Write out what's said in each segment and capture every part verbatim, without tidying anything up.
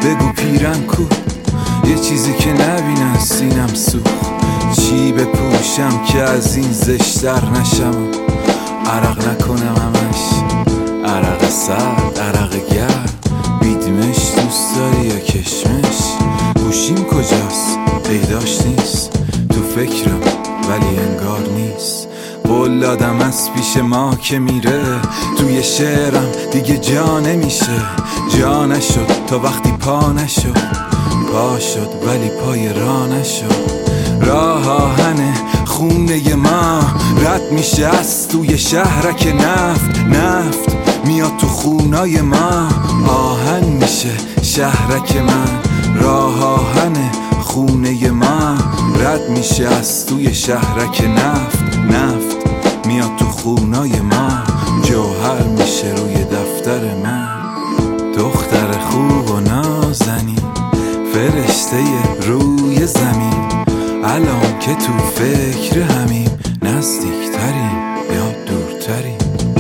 بگو پیرن کو، یه چیزی که نبینن سینم سوخت. چی بپوشم که از این زشتر نشم، عرق نکنم همش عرق سرد، عرق گرد. بیدمش دوست داری یا کشمش؟ گوشیم کجاست؟ پیداش نیست. تو فکرم ولی انگار نیست. قول دادم از پیش ما که میره، توی شعرم دیگه جا نمیشه. جا نشد تا وقتی پا نشد، پا شد ولی پای راه نشد. راه آهن خونه ما رد میشه از توی شهرک نفت. نفت میاد تو خونای ما، آهن میشه شهرک من. راه آهن خونه ما رد میشه از توی شهرک نفت. نفت میاد تو خونای ما، جوهر میشه روی دفتر من. دختر خوب و نازنین، فرشته روی زمین. الان که تو فکر همین، نزدیکترین یا دورترین.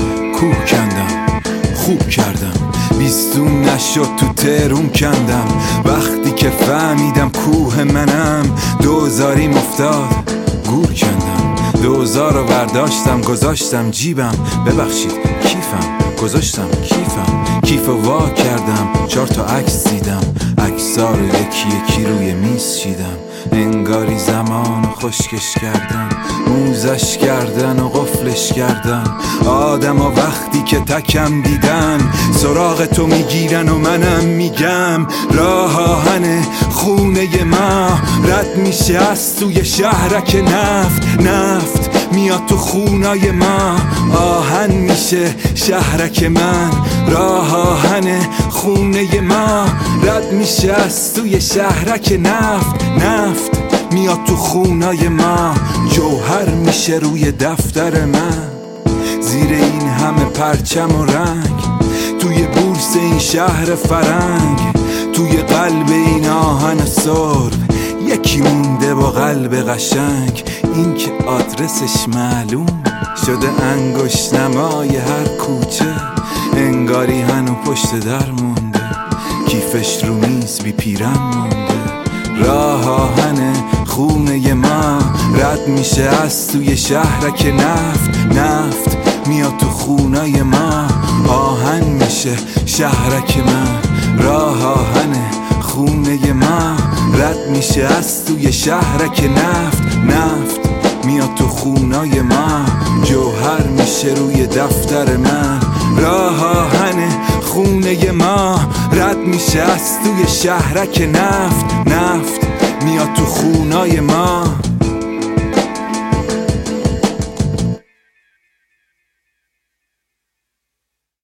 کوه کندم خوب کردم، بیستون نشد تو ترون کندم. وقتی که فهمیدم کوه منم، دوزاریم افتاد گور کندم. دوزار رو برداشتم گذاشتم جیبم، ببخشید کیفم گذاشتم کیفم. کیف وا کردم، چهار تا عکس دیدم. عکس‌ها رو یکی یکی روی میز چیدم. انگاری زمان خشکش کردن، موزش کردن و قفلش کردن. آدم ها وقتی که تکم دیدن، سراغ تو میگیرن و منم میگم. راه آهن خونه ما رد میشه از توی شهرک نفت. نفت میاد تو خونای ما، آهن میشه شهرک من. راه آهن خونه ما رد میشه از توی شهرک نفت. نفت میاد تو خونای ما، جوهر میشه روی دفتر من. زیر این همه پرچم و رنگ، توی بورس این شهر فرنگ، توی قلب این آهن سرب، یکی مونده با قلب قشنگ. این که آدرسش معلوم شده، انگشت نمای هر کوچه. انگاری هنو پشت در مونده، کیفش رو میز بی پیرن مونده. راه آهن خونه ما رد میشه از توی شهرک نفت. نفت میاد تو خونای ما، آهن میشه شهرک من. راه آهن خونه ما رد میشه از توی شهرک نفت. نفت میاد تو خونای ما، جوهر میشه روی دفتر من. راه آهن خونه ما رد میشه از توی شهرک نفت. نفت میاد تو خونای ما.